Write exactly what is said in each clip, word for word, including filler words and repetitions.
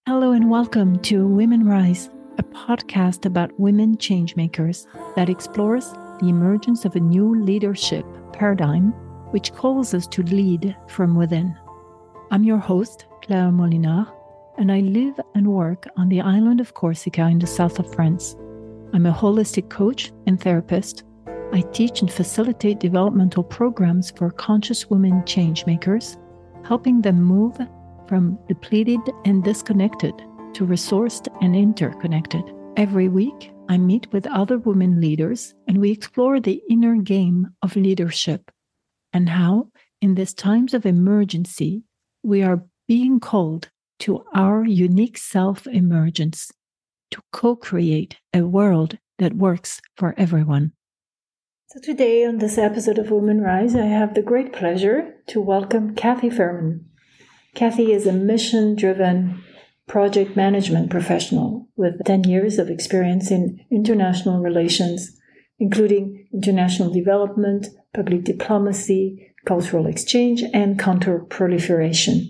Hello and welcome to Women Rise, a podcast about women changemakers that explores the emergence of a new leadership paradigm which calls us to lead from within. I'm your host, Claire Molinard, and I live and work on the island of Corsica in the south of France. I'm a holistic coach and therapist. I teach and facilitate developmental programs for conscious women changemakers, helping them move from depleted and disconnected to resourced and interconnected. Every week, I meet with other women leaders and we explore the inner game of leadership and how, in these times of emergency, we are being called to our unique self-emergence to co-create a world that works for everyone. So today on this episode of Women Rise, I have the great pleasure to welcome Kathy Fairman. Kathy is a mission-driven project management professional with ten years of experience in international relations, including international development, public diplomacy, cultural exchange, and counter-proliferation.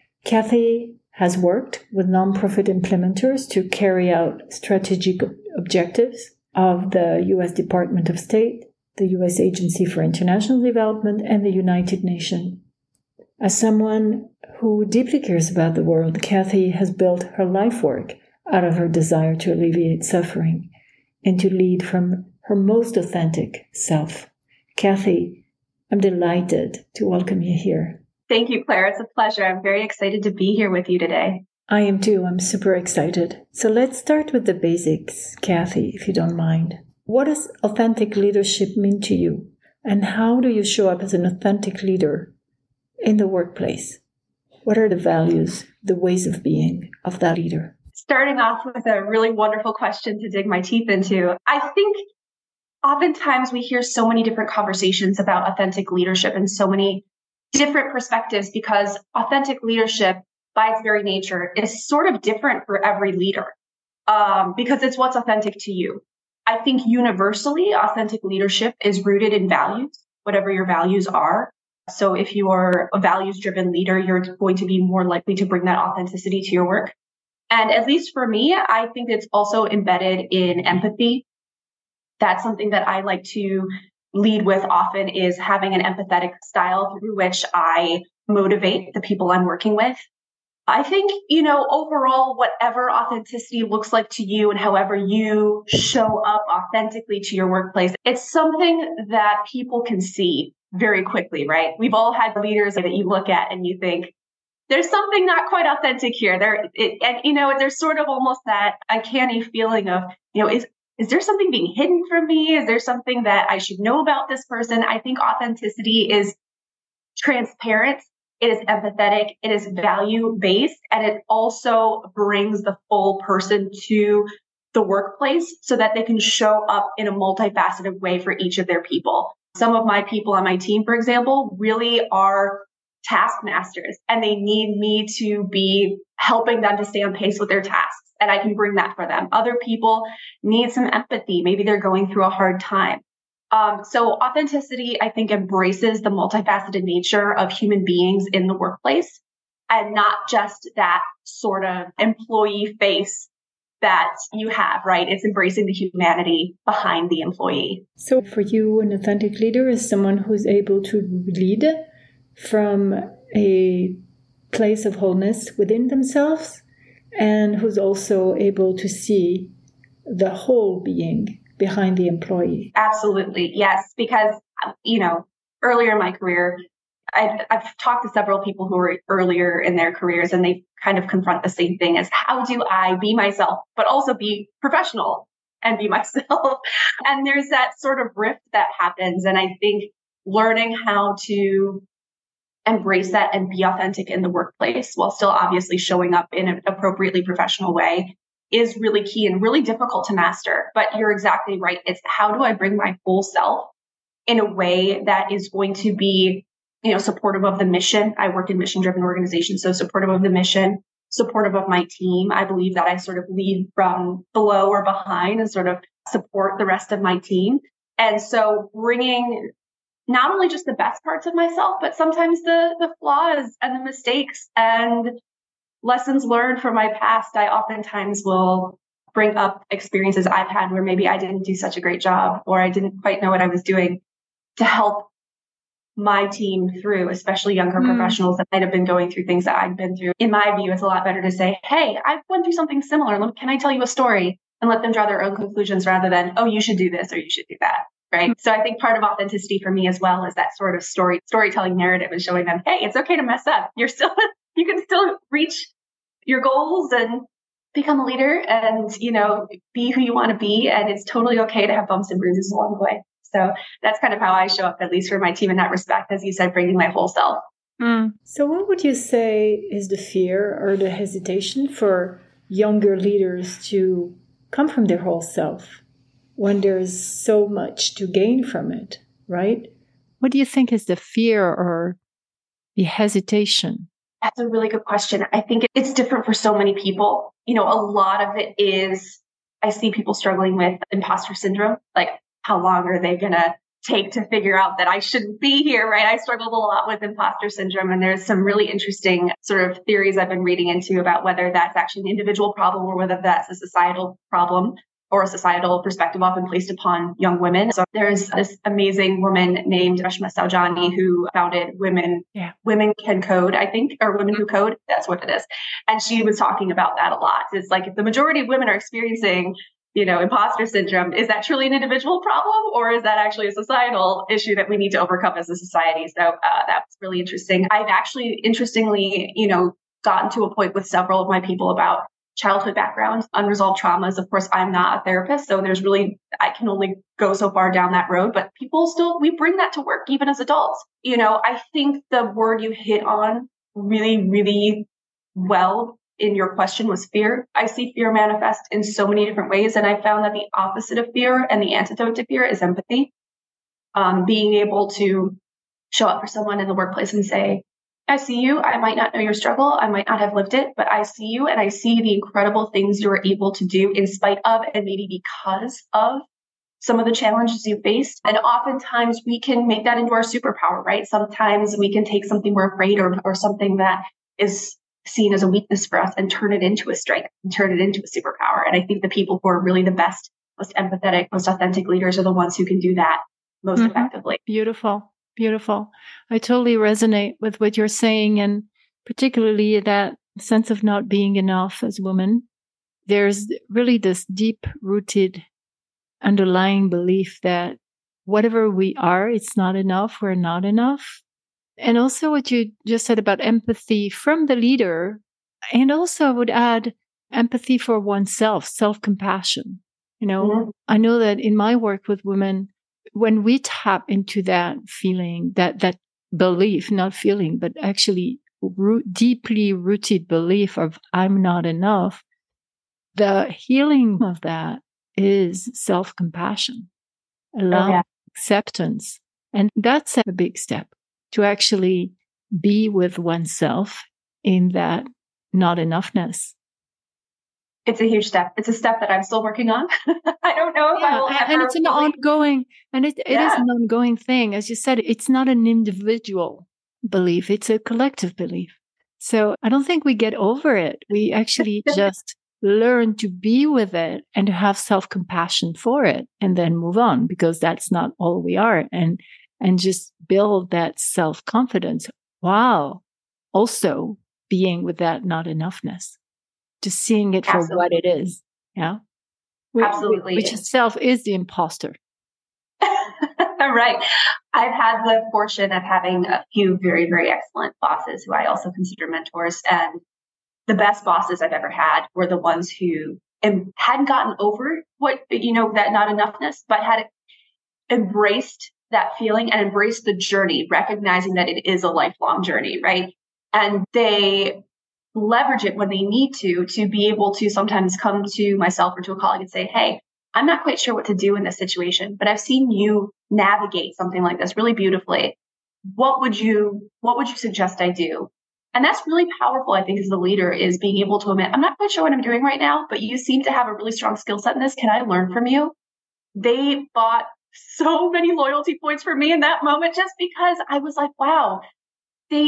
Kathy has worked with nonprofit implementers to carry out strategic objectives of the U S Department of State, the U S Agency for International Development, and the United Nations. As someone who deeply cares about the world, Kathy has built her life work out of her desire to alleviate suffering and to lead from her most authentic self. Kathy, I'm delighted to welcome you here. Thank you, Claire. It's a pleasure. I'm very excited to be here with you today. I am too. I'm super excited. So let's start with the basics, Kathy, if you don't mind. What does authentic leadership mean to you? And how do you show up as an authentic leader in the workplace? What are the values, the ways of being of that leader? Starting off with a really wonderful question to dig my teeth into. I think oftentimes we hear so many different conversations about authentic leadership and so many different perspectives because authentic leadership, by its very nature, is sort of different for every leader um, because it's what's authentic to you. I think universally, authentic leadership is rooted in values, whatever your values are. So if you're a values-driven leader, you're going to be more likely to bring that authenticity to your work. And at least for me, I think it's also embedded in empathy. That's something that I like to lead with often is having an empathetic style through which I motivate the people I'm working with. I think, you know, overall, whatever authenticity looks like to you and however you show up authentically to your workplace, it's something that people can see very quickly, right? We've all had leaders that you look at and you think, there's something not quite authentic here. There, it, and you know, there's sort of almost that uncanny feeling of, you know, is is there something being hidden from me? Is there something that I should know about this person? I think authenticity is transparent. It is empathetic. It is value-based, and it also brings the full person to the workplace so that they can show up in a multifaceted way for each of their people. Some of my people on my team, for example, really are taskmasters, and they need me to be helping them to stay on pace with their tasks, and I can bring that for them. Other people need some empathy. Maybe they're going through a hard time. Um, so authenticity, I think, embraces the multifaceted nature of human beings in the workplace and not just that sort of employee face that you have, right? It's embracing the humanity behind the employee. So for you, an authentic leader is someone who's able to lead from a place of wholeness within themselves and who's also able to see the whole being behind the employee. Absolutely. Yes. Because, you know, earlier in my career, I've, I've talked to several people who are earlier in their careers, and they kind of confront the same thing as how do I be myself, but also be professional and be myself. And there's that sort of rift that happens. And I think learning how to embrace that and be authentic in the workplace while still obviously showing up in an appropriately professional way is really key and really difficult to master. But you're exactly right. It's how do I bring my full self in a way that is going to be, you know, supportive of the mission. I work in mission-driven organizations, so supportive of the mission, supportive of my team. I believe that I sort of lead from below or behind and sort of support the rest of my team. And so bringing not only just the best parts of myself, but sometimes the the flaws and the mistakes and lessons learned from my past, I oftentimes will bring up experiences I've had where maybe I didn't do such a great job or I didn't quite know what I was doing to help my team through, especially younger mm. professionals that might have been going through things that I've been through. In my view, it's a lot better to say, hey, I've went through something similar. Can I tell you a story? And let them draw their own conclusions rather than, oh, you should do this or you should do that. Right. Mm. So I think part of authenticity for me as well is that sort of story, storytelling narrative and showing them, hey, it's okay to mess up. You're still, you can still reach your goals and become a leader and, you know, be who you want to be. And it's totally okay to have bumps and bruises along the way. So that's kind of how I show up, at least for my team in that respect, as you said, bringing my whole self. Mm. So what would you say is the fear or the hesitation for younger leaders to come from their whole self when there's so much to gain from it, right? What do you think is the fear or the hesitation? That's a really good question. I think it's different for so many people. You know, a lot of it is, I see people struggling with imposter syndrome, like, how long are they going to take to figure out that I shouldn't be here, right? I struggled a lot with imposter syndrome, and there's some really interesting sort of theories I've been reading into about whether that's actually an individual problem or whether that's a societal problem or a societal perspective often placed upon young women. So there's this amazing woman named Reshma Saujani who founded Women, yeah. Women Can Code, I think, or Women Who Code. That's what it is. And she was talking about that a lot. It's like if the majority of women are experiencing you know, imposter syndrome, is that truly an individual problem or is that actually a societal issue that we need to overcome as a society? So uh, that's really interesting. I've actually, interestingly, you know, gotten to a point with several of my people about childhood backgrounds, unresolved traumas. Of course, I'm not a therapist, so there's really, I can only go so far down that road, but people still, we bring that to work even as adults. You know, I think the word you hit on really, really well in your question was fear. I see fear manifest in so many different ways. And I found that the opposite of fear and the antidote to fear is empathy. Um, being able to show up for someone in the workplace and say, I see you. I might not know your struggle. I might not have lived it, but I see you and I see the incredible things you're able to do in spite of and maybe because of some of the challenges you faced. And oftentimes we can make that into our superpower, right? Sometimes we can take something we're afraid or, or something that is seen as a weakness for us and turn it into a strength and turn it into a superpower. And I think the people who are really the best, most empathetic, most authentic leaders are the ones who can do that most mm-hmm. effectively. Beautiful. Beautiful. I totally resonate with what you're saying, and particularly that sense of not being enough as women. There's really this deep-rooted underlying belief that whatever we are, it's not enough, we're not enough. And also what you just said about empathy from the leader. And also I would add empathy for oneself, self-compassion. You know, mm-hmm. I know that in my work with women, when we tap into that feeling, that, that belief, not feeling, but actually root, deeply rooted belief of I'm not enough, the healing of that is self-compassion, allowing oh, yeah. acceptance. And that's a big step. To actually be with oneself in that not enoughness. It's a huge step. It's a step that I'm still working on. I don't know if yeah, I will ever. And it's an fully... ongoing, and it, it yeah. is an ongoing thing. As you said, it's not an individual belief. It's a collective belief. So I don't think we get over it. We actually just learn to be with it and to have self-compassion for it and then move on, because that's not all we are. And And just build that self-confidence while also being with that not enoughness, just seeing it for Absolutely. What it is. Yeah. Absolutely. Which itself is the imposter. Right. I've had the fortune of having a few very, very excellent bosses who I also consider mentors. And the best bosses I've ever had were the ones who hadn't gotten over what, you know, that not enoughness, but had embraced that feeling and embrace the journey, recognizing that it is a lifelong journey, right? And they leverage it when they need to, to be able to sometimes come to myself or to a colleague and say, hey, I'm not quite sure what to do in this situation, but I've seen you navigate something like this really beautifully. What would you, what would you suggest I do? And that's really powerful, I think, as a leader, is being able to admit, I'm not quite sure what I'm doing right now, but you seem to have a really strong skill set in this. Can I learn from you? They bought so many loyalty points for me in that moment, just because I was like, wow, they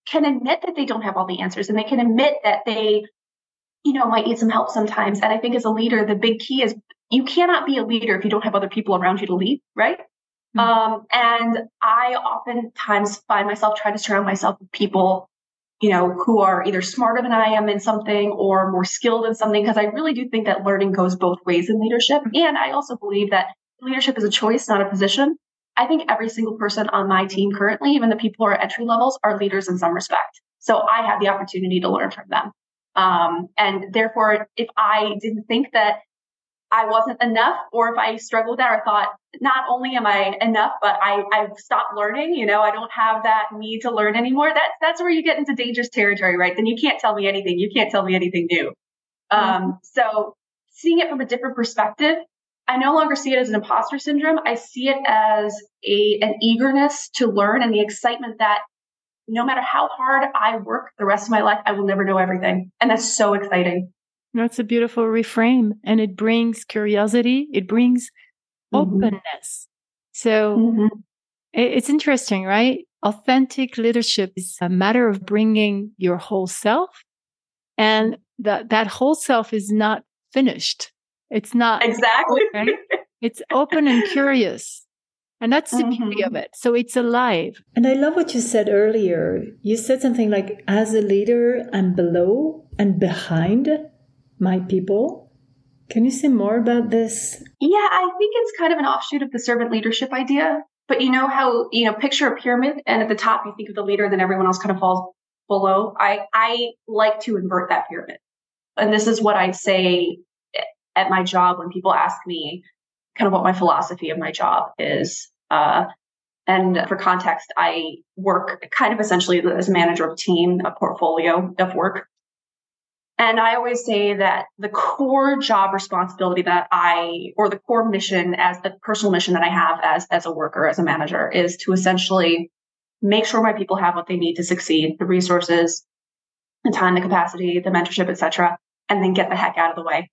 can admit that they don't have all the answers, and they can admit that they, you know, might need some help sometimes. And I think as a leader, the big key is you cannot be a leader if you don't have other people around you to lead, right? Mm-hmm. Um, and I oftentimes find myself trying to surround myself with people, you know, who are either smarter than I am in something or more skilled in something, because I really do think that learning goes both ways in leadership. And I also believe that leadership is a choice, not a position. I think every single person on my team currently, even the people who are entry levels, are leaders in some respect. So I have the opportunity to learn from them. Um, and therefore, if I didn't think that I wasn't enough, or if I struggled with that or thought, not only am I enough, but I, I've stopped learning, you know, I don't have that need to learn anymore. That's, that's where you get into dangerous territory, right? Then you can't tell me anything. You can't tell me anything new. Mm-hmm. Um, so seeing it from a different perspective, I no longer see it as an imposter syndrome. I see it as a, an eagerness to learn and the excitement that no matter how hard I work the rest of my life, I will never know everything. And that's so exciting. That's a beautiful reframe, and it brings curiosity. It brings mm-hmm. openness. So mm-hmm. it's interesting, right? Authentic leadership is a matter of bringing your whole self, and that that whole self is not finished. It's not exactly. Right? It's open and curious, and that's the mm-hmm. beauty of it. So it's alive. And I love what you said earlier. You said something like, "As a leader, I'm below and behind my people." Can you say more about this? Yeah, I think it's kind of an offshoot of the servant leadership idea. But you know how, you know, picture a pyramid, and at the top you think of the leader, then everyone else kind of falls below. I, I like to invert that pyramid. And this is what I say at my job when people ask me kind of what my philosophy of my job is. Uh, and for context, I work kind of essentially as a manager of a team, a portfolio of work. And I always say that the core job responsibility that I, or the core mission as the personal mission that I have as, as a worker, as a manager, is to essentially make sure my people have what they need to succeed, the resources, the time, the capacity, the mentorship, et cetera, and then get the heck out of the way.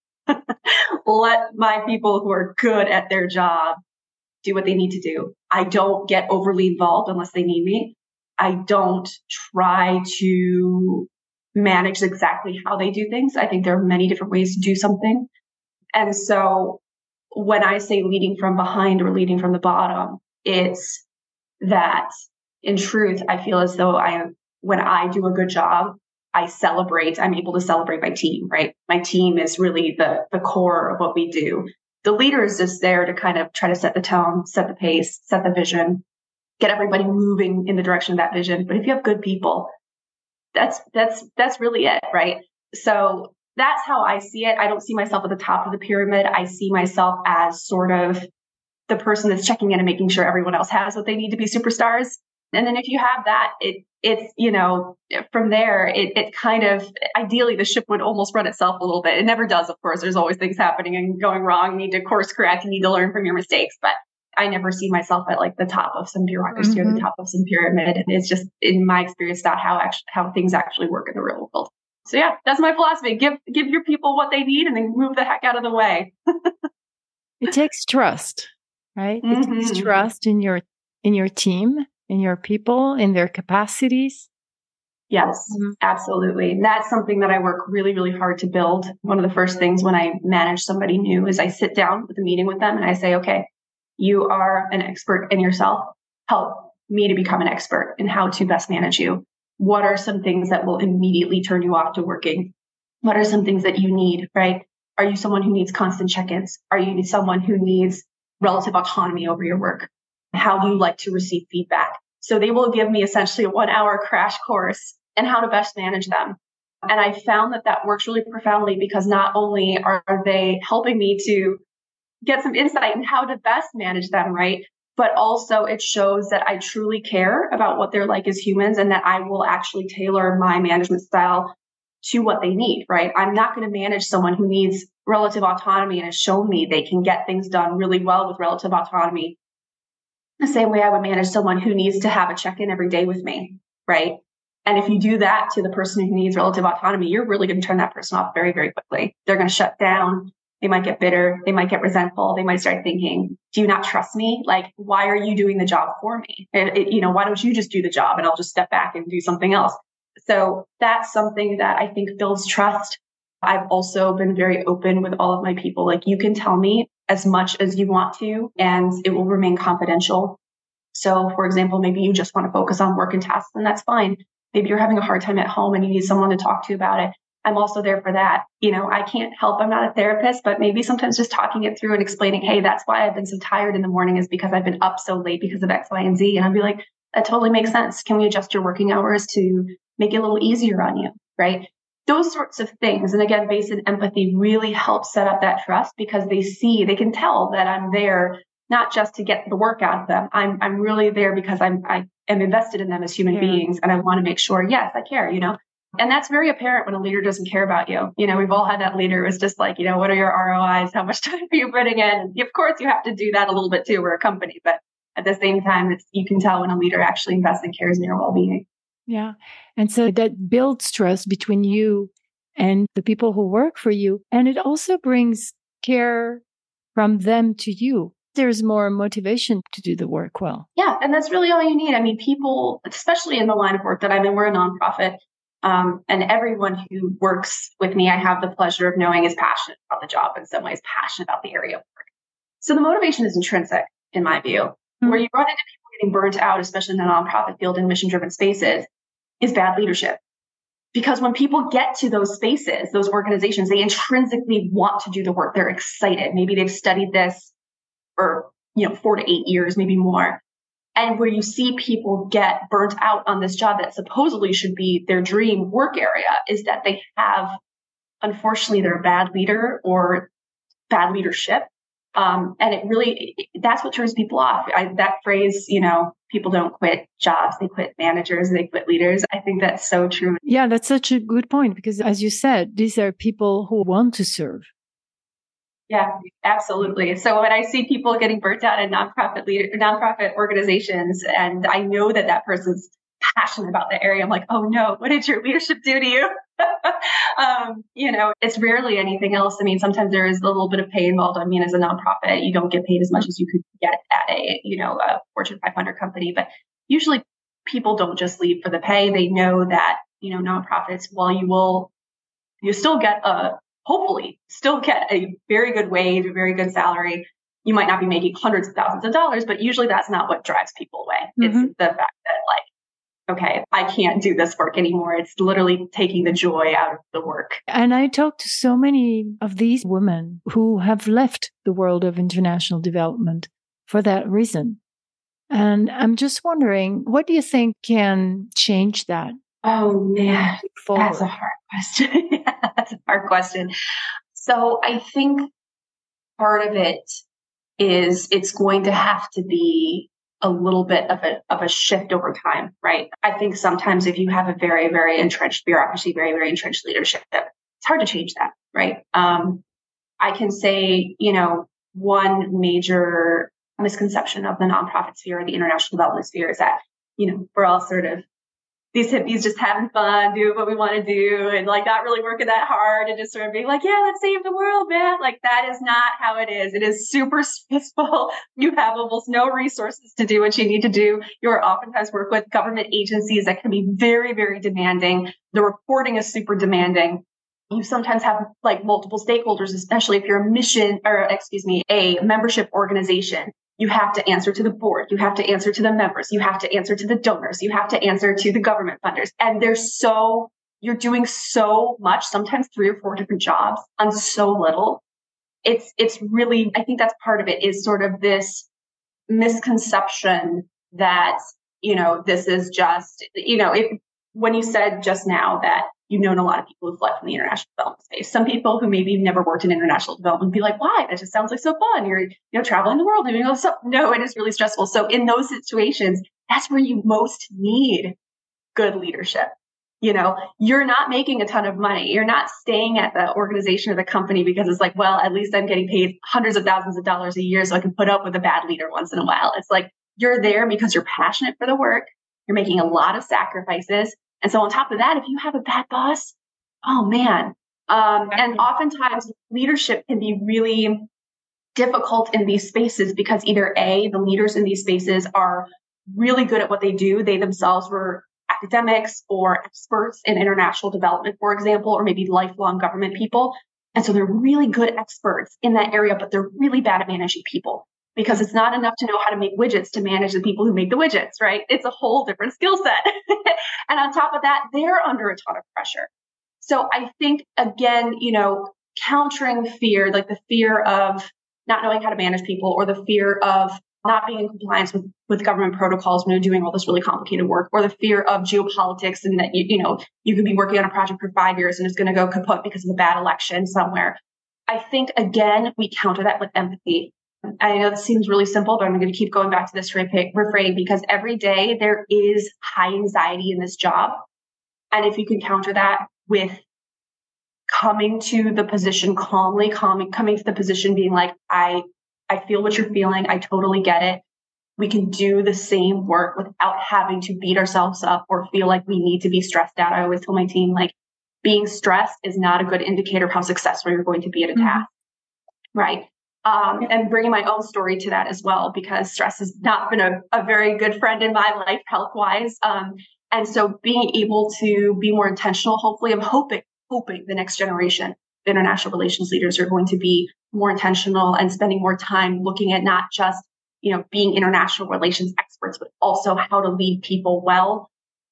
Let my people who are good at their job do what they need to do. I don't get overly involved unless they need me. I don't try to manage exactly how they do things. I think there are many different ways to do something. And so when I say leading from behind or leading from the bottom, it's that in truth, I feel as though I, when I do a good job, I celebrate, I'm able to celebrate my team, right? My team is really the, the core of what we do. The leader is just there to kind of try to set the tone, set the pace, set the vision, get everybody moving in the direction of that vision. But if you have good people, that's, that's, that's really it, right? So that's how I see it. I don't see myself at the top of the pyramid. I see myself as sort of the person that's checking in and making sure everyone else has what they need to be superstars. And then if you have that, it, it's, you know, from there, it, it kind of, ideally the ship would almost run itself a little bit. It never does, of course. There's always things happening and going wrong. You need to course correct. You need to learn from your mistakes. But I never see myself at like the top of some bureaucracy mm-hmm. or the top of some pyramid. It's just, in my experience, not how actually, how things actually work in the real world. So yeah, that's my philosophy. Give, give your people what they need and then move the heck out of the way. It takes trust, right? Mm-hmm. It takes trust in your, in your team, in your people, in their capacities. Yes, mm-hmm. absolutely. And that's something that I work really, really hard to build. One of the first things when I manage somebody new is I sit down with a meeting with them and I say, okay, you are an expert in yourself. Help me to become an expert in how to best manage you. What are some things that will immediately turn you off to working? What are some things that you need, right? Are you someone who needs constant check-ins? Are you someone who needs relative autonomy over your work? How do you like to receive feedback? So they will give me essentially a one hour crash course in how to best manage them. And I found that that works really profoundly because not only are they helping me to get some insight in how to best manage them, right? But also it shows that I truly care about what they're like as humans and that I will actually tailor my management style to what they need, right? I'm not going to manage someone who needs relative autonomy and has shown me they can get things done really well with relative autonomy. The same way I would manage someone who needs to have a check-in every day with me, right? And if you do that to the person who needs relative autonomy, you're really going to turn that person off very, very quickly. They're going to shut down. They might get bitter. They might get resentful. They might start thinking, do you not trust me? Like, why are you doing the job for me? It, it, you know, why don't you just do the job and I'll just step back and do something else? So that's something that I think builds trust. I've also been very open with all of my people. Like, you can tell me as much as you want to, and it will remain confidential. So, for example, maybe you just want to focus on work and tasks, and that's fine. Maybe you're having a hard time at home and you need someone to talk to about it. I'm also there for that. You know, I can't help. I'm not a therapist, but maybe sometimes just talking it through and explaining, hey, that's why I've been so tired in the morning is because I've been up so late because of X, Y, and Z. And I'd be like, that totally makes sense. Can we adjust your working hours to make it a little easier on you? Right? Those sorts of things. And again, based in empathy really helps set up that trust because they see, they can tell that I'm there not just to get the work out of them. I'm I'm really there because I'm I am invested in them as human yeah. beings, and I want to make sure, yes, I care, you know. And that's very apparent when a leader doesn't care about you. You know, we've all had that leader who's just like, you know, what are your R O Is? How much time are you putting in? And of course, you have to do that a little bit too. We're a company, but at the same time, it's, you can tell when a leader actually invests and cares in your well-being. Yeah. And so that builds trust between you and the people who work for you. And it also brings care from them to you. There's more motivation to do the work well. Yeah. And that's really all you need. I mean, people, especially in the line of work that I'm in, we're a nonprofit. Um, and everyone who works with me, I have the pleasure of knowing is passionate about the job, in some ways passionate about the area of work. So the motivation is intrinsic, in my view. Mm-hmm. Where you run into people getting burnt out, especially in the nonprofit field and mission-driven spaces, is bad leadership. Because when people get to those spaces, those organizations, they intrinsically want to do the work. They're excited. Maybe they've studied this for, you know, four to eight years, maybe more. And where you see people get burnt out on this job that supposedly should be their dream work area is that they have, unfortunately, they're a bad leader or bad leadership. Um, and it really, that's what turns people off. I, that phrase, you know, people don't quit jobs, they quit managers, they quit leaders. I think that's so true. Yeah, that's such a good point because as you said, these are people who want to serve. Yeah, absolutely. So when I see people getting burnt out in nonprofit leader, nonprofit organizations, and I know that that person's passionate about the area, I'm like, oh no, what did your leadership do to you? um, you know, it's rarely anything else. I mean, sometimes there is a little bit of pay involved. I mean, as a nonprofit, you don't get paid as much as you could get at a, you know, a Fortune five hundred company. But usually people don't just leave for the pay. They know that, you know, nonprofits, while you will, you still get a, hopefully still get a very good wage, a very good salary. You might not be making hundreds of thousands of dollars, but usually that's not what drives people away. Mm-hmm. It's the fact that, like, okay, I can't do this work anymore. It's literally taking the joy out of the work. And I talk to so many of these women who have left the world of international development for that reason. And I'm just wondering, what do you think can change that? Oh, man, that's a hard question. That's a hard question. So I think part of it is it's going to have to be a little bit of a of a shift over time, right? I think sometimes if you have a very, very entrenched bureaucracy, very, very entrenched leadership, it's hard to change that, right? Um, I can say, you know, one major misconception of the nonprofit sphere or the international development sphere is that, you know, we're all sort of these hippies just having fun, doing what we want to do, and like not really working that hard and just sort of being like, yeah, let's save the world, man. Like that is not how it is. It is super stressful. You have almost no resources to do what you need to do. You are oftentimes work with government agencies that can be very, very demanding. The reporting is super demanding. You sometimes have like multiple stakeholders, especially if you're a mission or excuse me, a membership organization. You have to answer to the board. You have to answer to the members. You have to answer to the donors. You have to answer to the government funders. And there's so, you're doing so much, sometimes three or four different jobs on so little. It's, it's really, I think that's part of it is sort of this misconception that, you know, this is just, you know, if, when you said just now that you've known a lot of people who fled from the international development space. Some people who maybe never worked in international development would be like, why? That just sounds like so fun. You're, you know, traveling the world, doing all this stuff. No, it is really stressful. So in those situations, that's where you most need good leadership. You know, you're not making a ton of money. You're not staying at the organization or the company because it's like, well, at least I'm getting paid hundreds of thousands of dollars a year so I can put up with a bad leader once in a while. It's like, you're there because you're passionate for the work. You're making a lot of sacrifices. And so on top of that, if you have a bad boss, oh man, Um, and oftentimes leadership can be really difficult in these spaces because either A, the leaders in these spaces are really good at what they do. They themselves were academics or experts in international development, for example, or maybe lifelong government people. And so they're really good experts in that area, but they're really bad at managing people because it's not enough to know how to make widgets to manage the people who make the widgets, right? It's a whole different skill set. And on top of that, they're under a ton of pressure. So I think, again, you know, countering fear, like the fear of not knowing how to manage people or the fear of not being in compliance with, with government protocols when you're doing all this really complicated work, or the fear of geopolitics and that, you, you know, you could be working on a project for five years and it's going to go kaput because of a bad election somewhere. I think, again, we counter that with empathy. I know this seems really simple, but I'm going to keep going back to this refrain because every day there is high anxiety in this job. And if you can counter that with coming to the position calmly, coming, coming to the position being like, I I feel what you're feeling. I totally get it. We can do the same work without having to beat ourselves up or feel like we need to be stressed out. I always tell my team, like, being stressed is not a good indicator of how successful you're going to be at a mm-hmm. task, right? Um, yeah. And bringing my own story to that as well, because stress has not been a, a very good friend in my life health-wise. Um, and so being able to be more intentional, hopefully, I'm hoping, hoping the next generation international relations leaders are going to be more intentional and spending more time looking at not just, you know, being international relations experts, but also how to lead people well.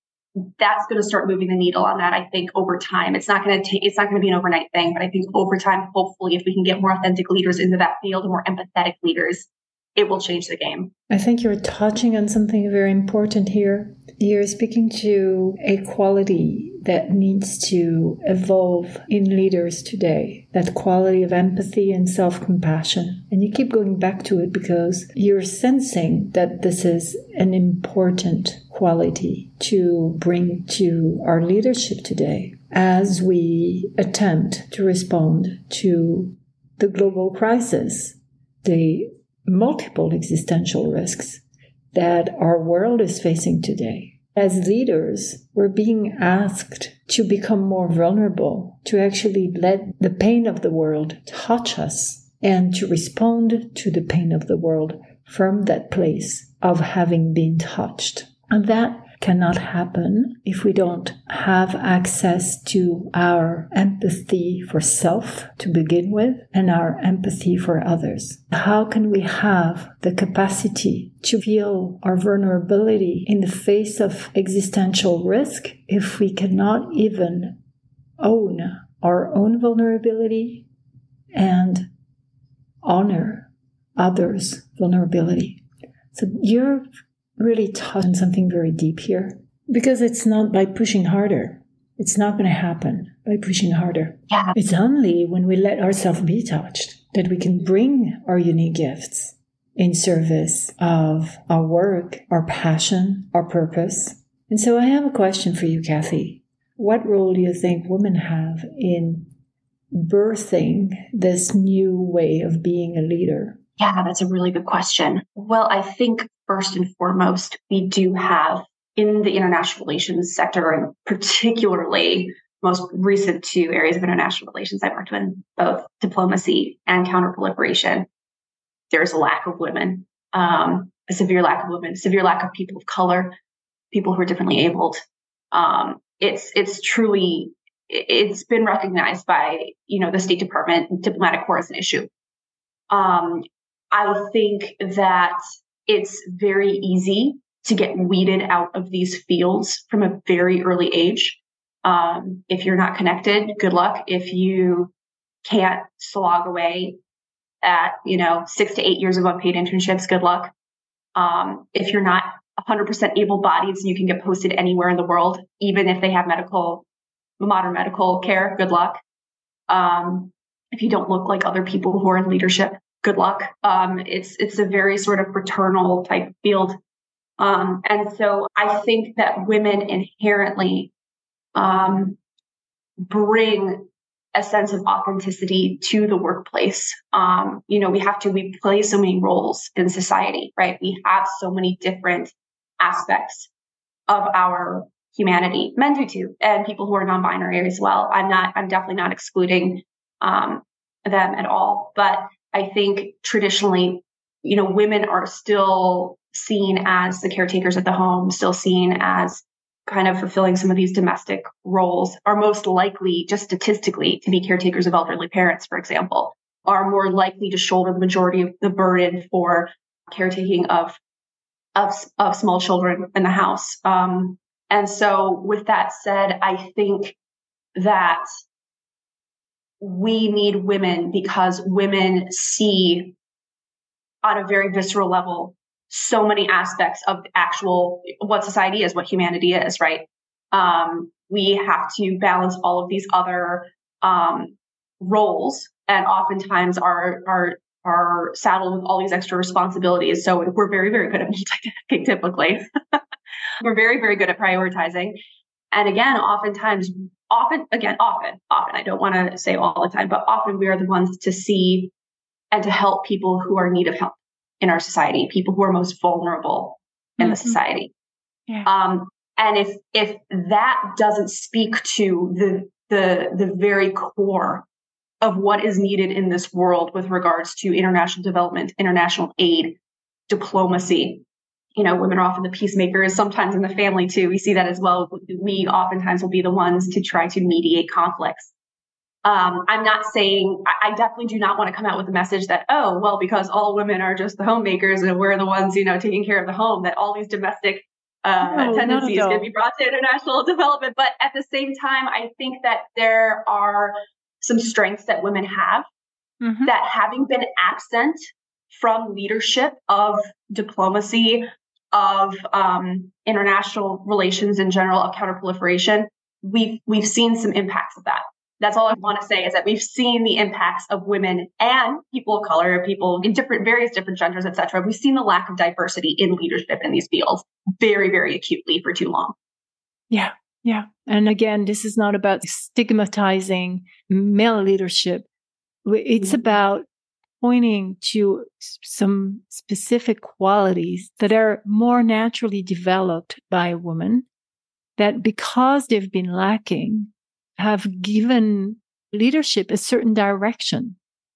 That's going to start moving the needle on that, I think, over time. It's not going to take, it's not going to be an overnight thing, but I think over time, hopefully, if we can get more authentic leaders into that field and more empathetic leaders, it will change the game. I think you're touching on something very important here. You're speaking to a quality that needs to evolve in leaders today, that quality of empathy and self-compassion. And you keep going back to it because you're sensing that this is an important quality to bring to our leadership today as we attempt to respond to the global crisis, the multiple existential risks that our world is facing today. As leaders, we're being asked to become more vulnerable, to actually let the pain of the world touch us and to respond to the pain of the world from that place of having been touched. And that cannot happen if we don't have access to our empathy for self to begin with and our empathy for others. How can we have the capacity to feel our vulnerability in the face of existential risk if we cannot even own our own vulnerability and honor others' vulnerability? So you're really touching something very deep here, because it's not by pushing harder. It's not going to happen by pushing harder. Yeah. It's only when we let ourselves be touched that we can bring our unique gifts in service of our work, our passion, our purpose. And so I have a question for you, Kathy. What role do you think women have in birthing this new way of being a leader? Yeah, that's a really good question. Well, I think first and foremost, we do have in the international relations sector, and particularly most recent two areas of international relations I've worked in, both diplomacy and counterproliferation, there's a lack of women, um, a severe lack of women, severe lack of people of color, people who are differently abled. Um, it's it's truly, it's been recognized by, you know, the State Department, diplomatic corps as an issue. Um, I think that it's very easy to get weeded out of these fields from a very early age. Um, if you're not connected, good luck. If you can't slog away at, you know, six to eight years of unpaid internships, good luck. Um, if you're not one hundred percent able-bodied and you can get posted anywhere in the world, even if they have medical, modern medical care, good luck. Um, if you don't look like other people who are in leadership, good luck. Um, it's it's a very sort of fraternal type field. Um, and so I think that women inherently um, bring a sense of authenticity to the workplace. Um, you know, we have to, we play so many roles in society, right? We have so many different aspects of our humanity. Men do too, and people who are non-binary as well. I'm not, I'm definitely not excluding um, them at all. But I think traditionally, you know, women are still seen as the caretakers of the home, still seen as kind of fulfilling some of these domestic roles, are most likely, just statistically, to be caretakers of elderly parents, for example, are more likely to shoulder the majority of the burden for caretaking of of, of small children in the house. Um, and so with that said, I think that we need women because women see on a very visceral level so many aspects of actual what society is, what humanity is, right? Um, we have to balance all of these other um, roles, and oftentimes are are are saddled with all these extra responsibilities. So we're very, very good at multitasking typically. We're very, very good at prioritizing. And again, oftentimes, often, again, often, often, I don't want to say all the time, but often we are the ones to see and to help people who are in need of help in our society, people who are most vulnerable in mm-hmm. the society. Yeah. Um, and if if that doesn't speak to the the the very core of what is needed in this world with regards to international development, international aid, diplomacy, you know, women are often the peacemakers, sometimes in the family too. We see that as well. We oftentimes will be the ones to try to mediate conflicts. Um, I'm not saying, I definitely do not want to come out with a message that, oh, well, because all women are just the homemakers and we're the ones, you know, taking care of the home, that all these domestic uh, no, tendencies can be brought to international development. But at the same time, I think that there are some strengths that women have mm-hmm. that, having been absent from leadership of diplomacy, of um, international relations in general, of counterproliferation, we've we've seen some impacts of that. That's all I want to say, is that we've seen the impacts of women and people of color, people in different, various different genders, et cetera. We've seen the lack of diversity in leadership in these fields very, very acutely for too long. Yeah, yeah. And again, this is not about stigmatizing male leadership. It's mm-hmm. about pointing to some specific qualities that are more naturally developed by a woman, that because they've been lacking, have given leadership a certain direction.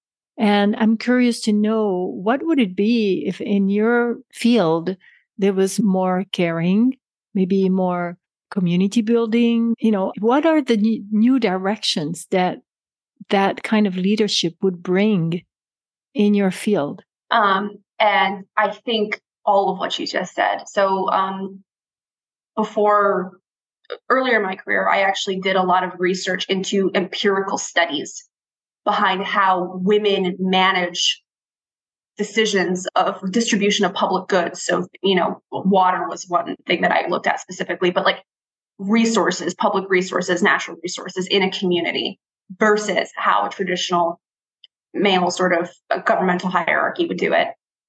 And I'm curious to know, what would it be if in your field there was more caring, maybe more community building? You know, what are the new directions that that kind of leadership would bring in your field? Um, and I think all of what you just said. So um, before, earlier in my career, I actually did a lot of research into empirical studies behind how women manage decisions of distribution of public goods. So, you know, water was one thing that I looked at specifically, but like resources, public resources, natural resources in a community versus how a traditional male sort of governmental hierarchy would do it.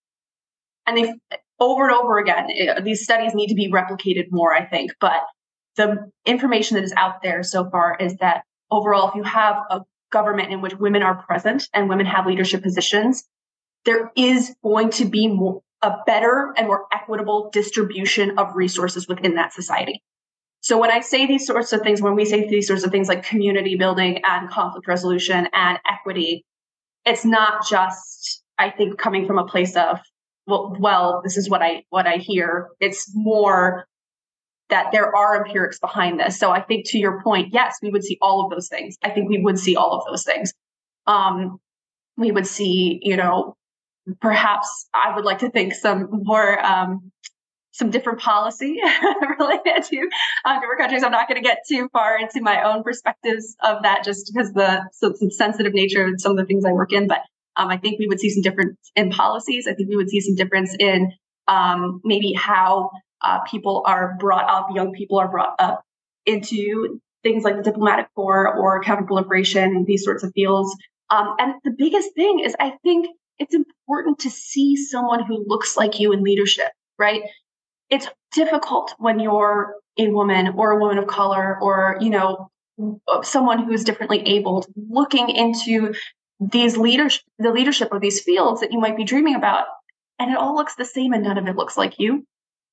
And they, over and over again, it, these studies need to be replicated more, I think. But the information that is out there so far is that overall, if you have a government in which women are present and women have leadership positions, there is going to be more, a better and more equitable distribution of resources within that society. So when I say these sorts of things, when we say these sorts of things like community building and conflict resolution and equity, it's not just, I think, coming from a place of, well, well, this is what I what I hear. It's more that there are empirics behind this. So I think, to your point, yes, we would see all of those things. I think we would see all of those things. Um, we would see, you know, perhaps I would like to think some more, um, some different policy related to uh, different countries. I'm not going to get too far into my own perspectives of that, just because the some, some sensitive nature of some of the things I work in. But um, I think we would see some difference in policies. I think we would see some difference in um, maybe how uh, people are brought up, young people are brought up into things like the diplomatic corps or counterproliferation, these sorts of fields. Um, and the biggest thing is, I think it's important to see someone who looks like you in leadership, right? It's difficult when you're a woman or a woman of color or, you know, someone who is differently abled, looking into these leadership, the leadership of these fields that you might be dreaming about. And it all looks the same and none of it looks like you.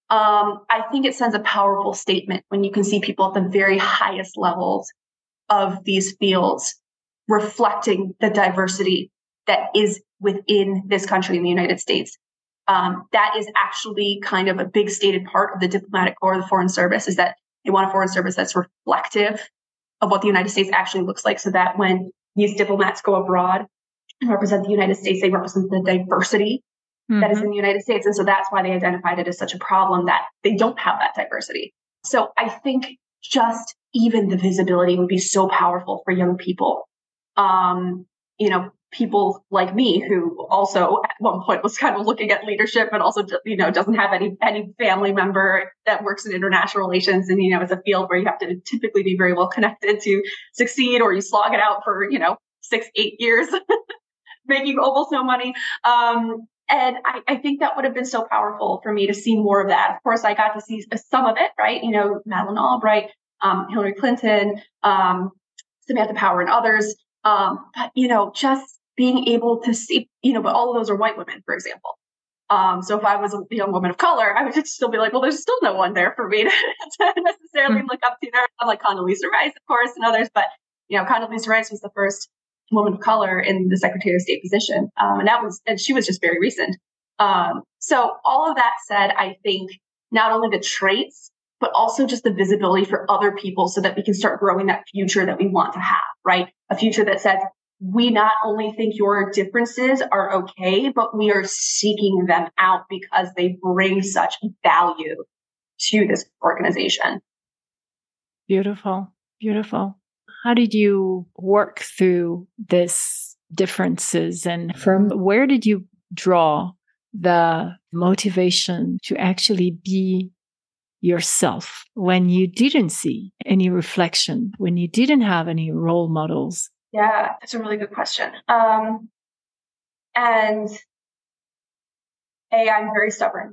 Um, I think it sends a powerful statement when you can see people at the very highest levels of these fields reflecting the diversity that is within this country in the United States. Um, that is actually kind of a big stated part of the diplomatic corps of the Foreign Service, is that they want a foreign service that's reflective of what the United States actually looks like, so that when these diplomats go abroad and represent the United States, they represent the diversity mm-hmm. that is in the United States. And so that's why they identified it as such a problem, that they don't have that diversity. So I think just even the visibility would be so powerful for young people. Um, you know, people like me who also at one point was kind of looking at leadership and also, you know, doesn't have any, any family member that works in international relations. And, you know, it's a field where you have to typically be very well connected to succeed, or you slog it out for, you know, six, eight years, making almost no money. Um, and I, I think that would have been so powerful for me to see more of that. Of course, I got to see some of it, right? You know, Madeleine Albright, um, Hillary Clinton, um, Samantha Power, and others. Um, but, you know, just being able to see, you know, but all of those are white women, for example. Um, so if I was a young woman of color, I would just still be like, well, there's still no one there for me to, to necessarily mm-hmm. look up to. There, like Condoleezza Rice, of course, and others. But, you know, Condoleezza Rice was the first woman of color in the Secretary of State position. Um, and that was, and she was just very recent. Um, so all of that said, I think not only the traits, but also just the visibility for other people, so that we can start growing that future that we want to have, right? A future that says, we not only think your differences are okay, but we are seeking them out because they bring such value to this organization. Beautiful, beautiful. How did you work through these differences, and from where did you draw the motivation to actually be yourself when you didn't see any reflection, when you didn't have any role models? Yeah, that's a really good question. Um, and A, I'm very stubborn.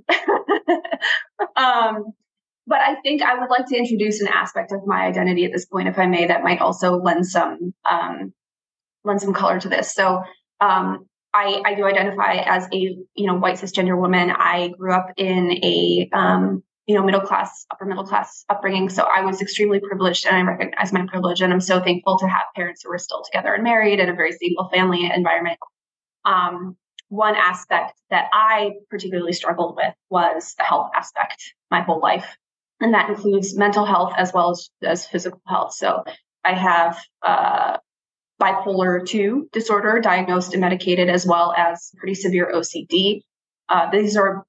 um, but I think I would like to introduce an aspect of my identity at this point, if I may, that might also lend some um, lend some color to this. So um, I, I do identify as a you know white cisgender woman. I grew up in a um, you know, middle class, upper middle class upbringing. So I was extremely privileged, and I recognize my privilege. And I'm so thankful to have parents who were still together and married in a very stable family environment. Um, one aspect that I particularly struggled with was the health aspect my whole life. And that includes mental health as well as, as physical health. So I have uh, bipolar two disorder, diagnosed and medicated, as well as pretty severe O C D. Uh, these are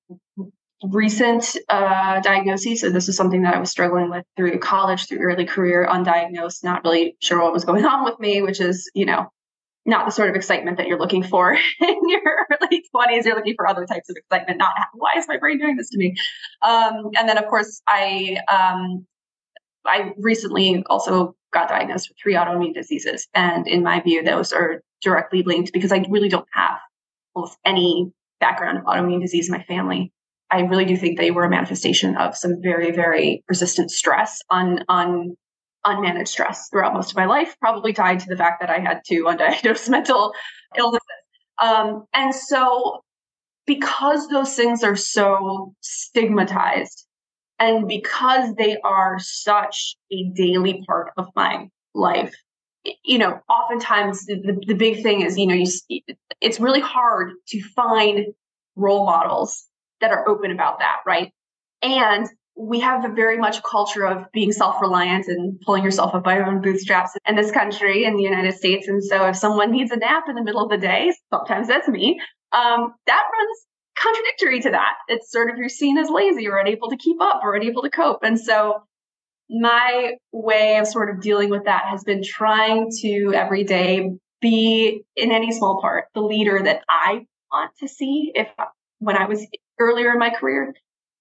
recent uh, diagnoses. So this is something that I was struggling with through college, through early career, undiagnosed, not really sure what was going on with me, which is, you know, not the sort of excitement that you're looking for in your early twenties. You're looking for other types of excitement, not why is my brain doing this to me? Um, and then, of course, I um, I recently also got diagnosed with three autoimmune diseases. And in my view, those are directly linked because I really don't have almost any background of autoimmune disease in my family. I really do think they were a manifestation of some very, very persistent stress on, on unmanaged stress throughout most of my life, probably tied to the fact that I had two undiagnosed mental illnesses. Um, and so because those things are so stigmatized, and because they are such a daily part of my life, you know, oftentimes the, the, the big thing is, you know, you, it's really hard to find role models that are open about that, right? And we have a very much culture of being self-reliant and pulling yourself up by your own bootstraps in this country, in the United States. And so if someone needs a nap in the middle of the day, sometimes that's me, um, that runs contradictory to that. It's sort of, you're seen as lazy or unable to keep up or unable to cope. And so my way of sort of dealing with that has been trying to every day be, in any small part, the leader that I want to see if when I was earlier in my career.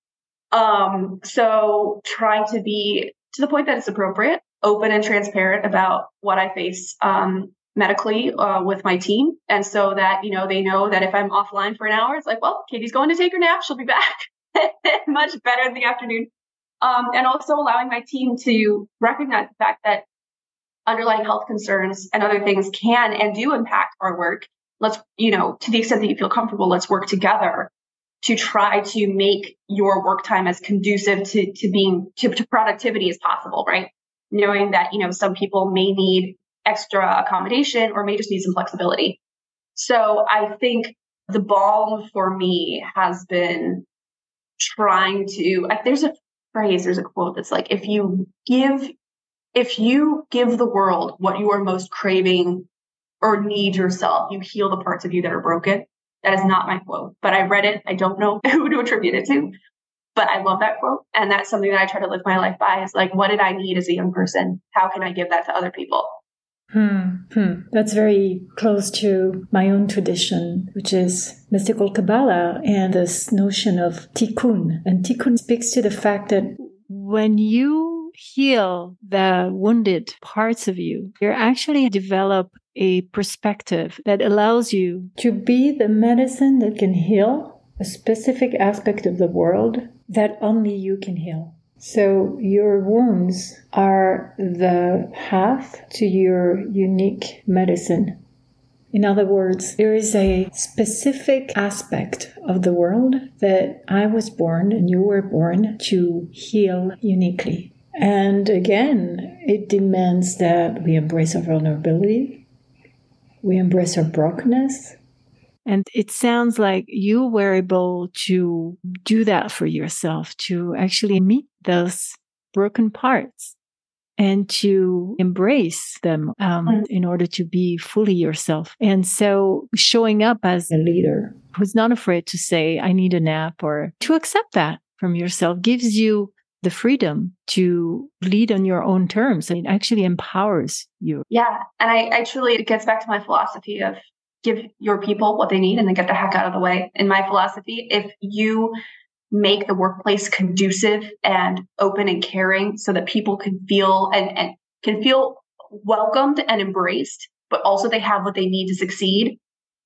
Um, so trying to be to the point that it's appropriate, open and transparent about what I face um, medically uh, with my team. And so that, you know, they know that if I'm offline for an hour, it's like, well, Katie's going to take her nap. She'll be back much better in the afternoon. Um, and also allowing my team to recognize the fact that underlying health concerns and other things can and do impact our work. Let's, you know, to the extent that you feel comfortable, let's work together to try to make your work time as conducive to, to being to, to productivity as possible, right? Knowing that, you know, some people may need extra accommodation or may just need some flexibility. So I think the balm for me has been trying to, there's a phrase, there's a quote that's like, if you give, if you give the world what you are most craving or need yourself, you heal the parts of you that are broken. That is not my quote, but I read it. I don't know who to attribute it to, but I love that quote. And that's something that I try to live my life by, is like, what did I need as a young person? How can I give that to other people? Hmm, hmm. That's very close to my own tradition, which is mystical Kabbalah and this notion of tikkun. And tikkun speaks to the fact that when you heal the wounded parts of you, you actually develop a perspective that allows you to be the medicine that can heal a specific aspect of the world that only you can heal. So your wounds are the path to your unique medicine. In other words, there is a specific aspect of the world that I was born and you were born to heal uniquely. And again, it demands that we embrace our vulnerability, we embrace our brokenness. And it sounds like you were able to do that for yourself, to actually meet those broken parts and to embrace them um, mm. in order to be fully yourself. And so showing up as a leader who's not afraid to say, I need a nap, or to accept that from yourself, gives you the freedom to lead on your own terms. And it actually empowers you. Yeah. And I, I truly, it gets back to my philosophy of give your people what they need and then get the heck out of the way. In my philosophy, if you make the workplace conducive and open and caring so that people can feel and, and can feel welcomed and embraced, but also they have what they need to succeed,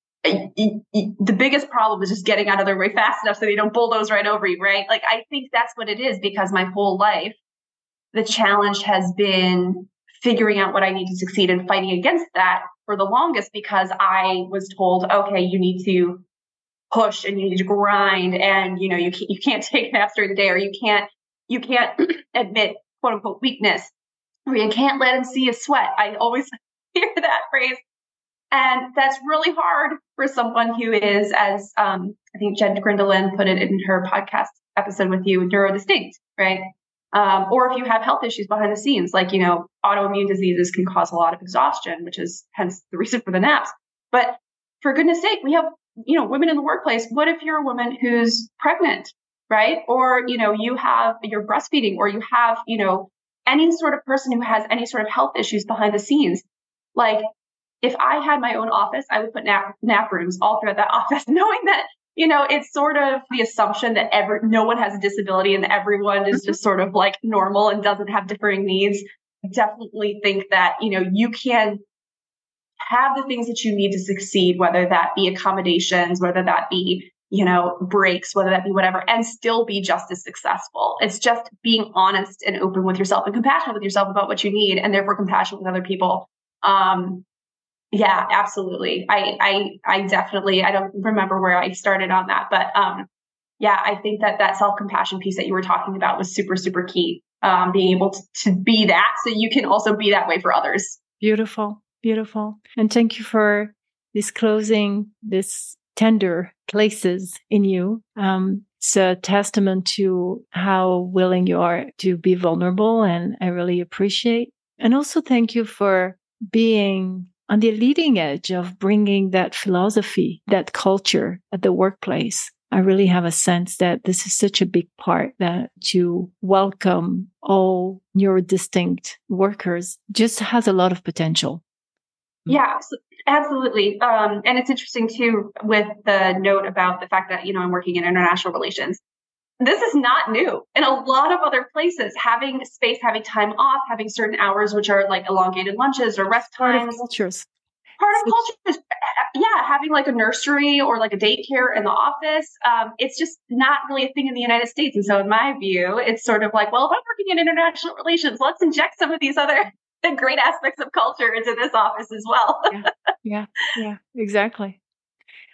the biggest problem is just getting out of their way fast enough so they don't bulldoze right over you, right? Like, I think that's what it is, because my whole life, the challenge has been figuring out what I need to succeed and fighting against that for the longest, because I was told, okay, you need to push and you need to grind, and you know, you can't, you can't take naps during the day, or you can't, you can't admit quote unquote weakness, or you can't let them see you sweat. I always hear that phrase. And that's really hard for someone who is, as um, I think Jen Grindelin put it in her podcast episode with you, neurodistinct, right? Um, or if you have health issues behind the scenes, like, you know, autoimmune diseases can cause a lot of exhaustion, which is hence the reason for the naps. But for goodness sake, we have, you know, women in the workplace. What if you're a woman who's pregnant, right? Or, you know, you have, you're breastfeeding, or you have, you know, any sort of person who has any sort of health issues behind the scenes. Like, if I had my own office, I would put nap, nap rooms all throughout that office, knowing that, you know, it's sort of the assumption that every, no one has a disability and everyone is just sort of like normal and doesn't have differing needs. I definitely think that, you know, you can have the things that you need to succeed, whether that be accommodations, whether that be, you know, breaks, whether that be whatever, and still be just as successful. It's just being honest and open with yourself and compassionate with yourself about what you need, and therefore compassionate with other people. Um, Yeah, absolutely. I, I, I definitely, I don't remember where I started on that, but, um, yeah, I think that that self-compassion piece that you were talking about was super, super key. Um, being able to, to be that so you can also be that way for others. Beautiful, beautiful. And thank you for disclosing this tender places in you. Um, it's a testament to how willing you are to be vulnerable, and I really appreciate. And also thank you for being on the leading edge of bringing that philosophy, that culture at the workplace. I really have a sense that this is such a big part, that to welcome all neurodistinct workers just has a lot of potential. Yeah, absolutely. Um, and it's interesting too, with the note about the fact that, you know, I'm working in international relations. This is not new. In a lot of other places, having space, having time off, having certain hours, which are like elongated lunches or rest part times. Of cultures. Part of cultures. Yeah, having like a nursery or like a daycare in the office. Um, it's just not really a thing in the United States. And so in my view, it's sort of like, well, if I'm working in international relations, let's inject some of these other the great aspects of culture into this office as well. yeah, yeah, yeah, exactly.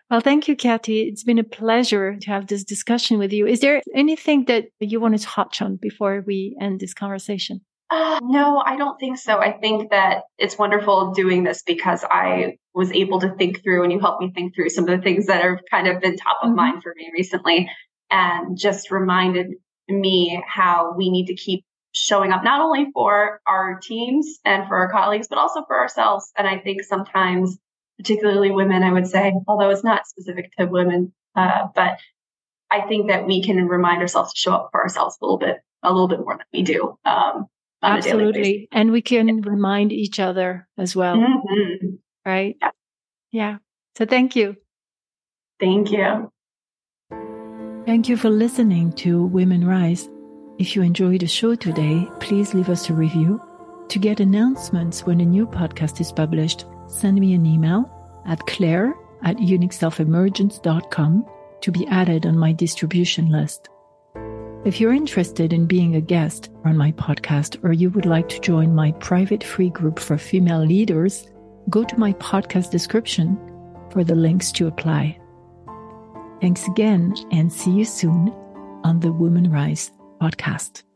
Well, thank you, Kathy. It's been a pleasure to have this discussion with you. Is there anything that you want to touch on before we end this conversation? Uh, no, I don't think so. I think that it's wonderful doing this because I was able to think through, and you helped me think through some of the things that have kind of been top of mm-hmm. mind for me recently, and just reminded me how we need to keep showing up, not only for our teams and for our colleagues, but also for ourselves. And I think sometimes, particularly women, I would say, although it's not specific to women, uh, but I think that we can remind ourselves to show up for ourselves a little bit, a little bit more than we do. Um, Absolutely. And we can yeah. remind each other as well. Mm-hmm. Right? Yeah. Yeah. So thank you. Thank you. Thank you for listening to Women Rise. If you enjoyed the show today, please leave us a review. To get announcements when a new podcast is published, send me an email at claire at unique self emergence dot com to be added on my distribution list. If you're interested in being a guest on my podcast, or you would like to join my private free group for female leaders, go to my podcast description for the links to apply. Thanks again, and see you soon on the Women Rise podcast.